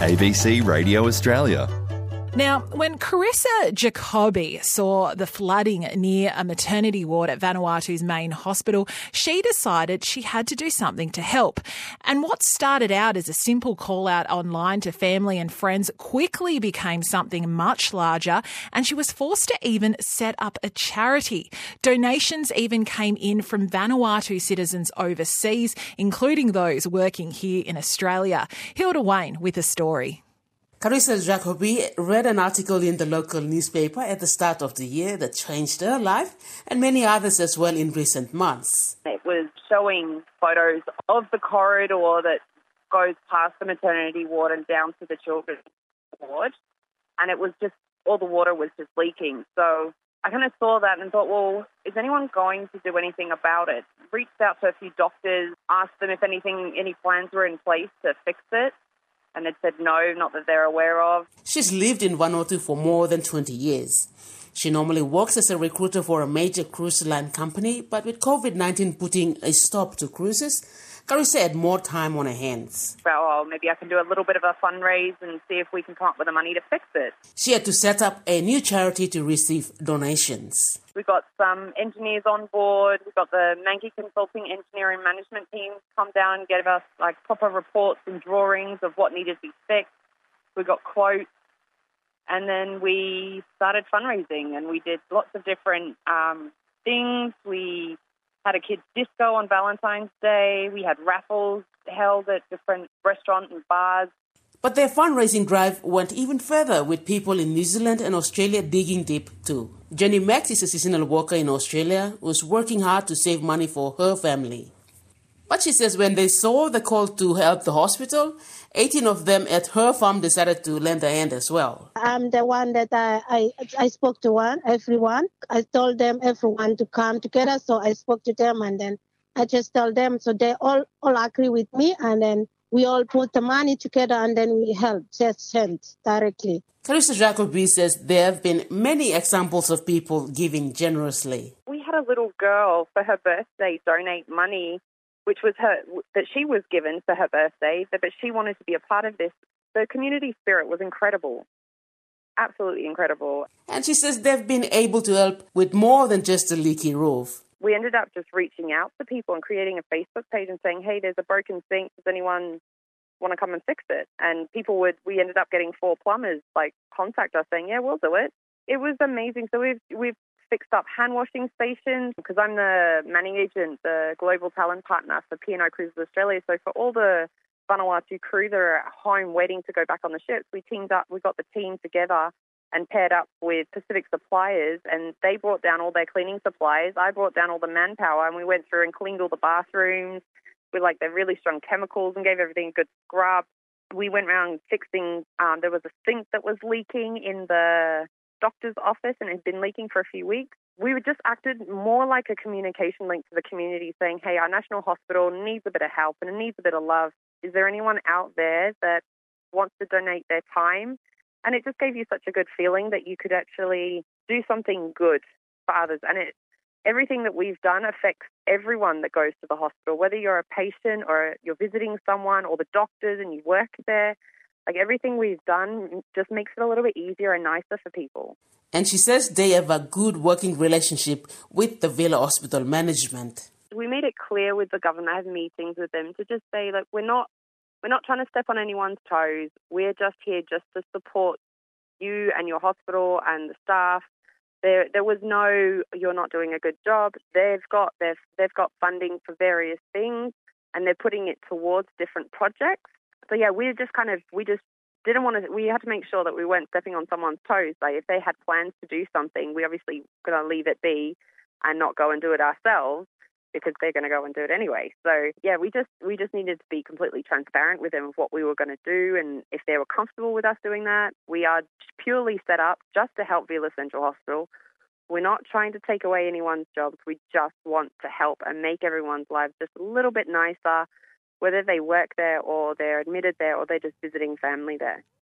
ABC Radio Australia. Now, when Carissa Jacobi saw the flooding near a maternity ward at Vanuatu's main hospital, she decided she had to do something to help. And what started out as a simple call out online to family and friends quickly became something much larger, and she was forced to even set up a charity. Donations even came in from Vanuatu citizens overseas, including those working here in Australia. Hilda Wayne with a story. Carissa Jacobi read an article in the local newspaper at the start of the year that changed her life and many others as well in recent months. It was showing photos of the corridor that goes past the maternity ward and down to the children's ward, and it was just, all the water was just leaking. So I kind of saw that and thought, well, is anyone going to do anything about it? Reached out to a few doctors, asked them if any plans were in place to fix it. And it said no, not that they're aware of. She's lived in Vanuatu for more than 20 years. She normally works as a recruiter for a major cruise line company, but with COVID-19 putting a stop to cruises, Carissa had more time on her hands. Well, maybe I can do a little bit of a fundraise and see if we can come up with the money to fix it. She had to set up a new charity to receive donations. We've got some engineers on board. We've got the Mankey Consulting Engineering Management team come down and give us proper reports and drawings of what needed to be fixed. We got quotes. And then we started fundraising and we did lots of different things. We had a kids' disco on Valentine's Day. We had raffles held at different restaurants and bars. But their fundraising drive went even further, with people in New Zealand and Australia digging deep too. Jenny Max is a seasonal worker in Australia who's working hard to save money for her family. But she says when they saw the call to help the hospital, 18 of them at her farm decided to lend a hand as well. I'm the one that I spoke to everyone. I told them everyone to come together, so I spoke to them and then I just told them, so they all agree with me, and then we all put the money together and then we help, just send directly. Carissa Jacobi says there have been many examples of people giving generously. We had a little girl for her birthday donate money, which was that she was given for her birthday, but she wanted to be a part of this. The community spirit was incredible, absolutely incredible. And she says they've been able to help with more than just a leaky roof. We ended up just reaching out to people and creating a Facebook page and saying, hey, there's a broken sink. Does anyone want to come and fix it? And we ended up getting 4 plumbers contact us saying, yeah, we'll do it. It was amazing. So we've fixed up hand washing stations because I'm the manning agent, the global talent partner for P&O Cruises Australia. So for all the Vanuatu crew that are at home waiting to go back on the ships, we teamed up. We got the team together and paired up with Pacific Suppliers, and they brought down all their cleaning supplies. I brought down all the manpower, and we went through and cleaned all the bathrooms with their really strong chemicals and gave everything a good scrub. We went around fixing, there was a sink that was leaking in the doctor's office and it had been leaking for a few weeks. We just acted more like a communication link to the community, saying, hey, our national hospital needs a bit of help and it needs a bit of love. Is there anyone out there that wants to donate their time? And it just gave you such a good feeling that you could actually do something good for others. And everything that we've done affects everyone that goes to the hospital, whether you're a patient or you're visiting someone or the doctors and you work there. Everything we've done just makes it a little bit easier and nicer for people. And she says they have a good working relationship with the Villa Hospital management. We made it clear with the government. I had meetings with them to just say, we're not trying to step on anyone's toes. We're just here just to support you and your hospital and the staff. There was no, you're not doing a good job. They've got funding for various things and they're putting it towards different projects. So yeah, we just didn't want to, we had to make sure that we weren't stepping on someone's toes. If they had plans to do something, we obviously going to leave it be and not go and do it ourselves because they're going to go and do it anyway. So yeah, we just needed to be completely transparent with them of what we were going to do, and if they were comfortable with us doing that. We are purely set up just to help Villa Central Hospital. We're not trying to take away anyone's jobs. We just want to help and make everyone's lives just a little bit nicer, whether they work there or they're admitted there or they're just visiting family there.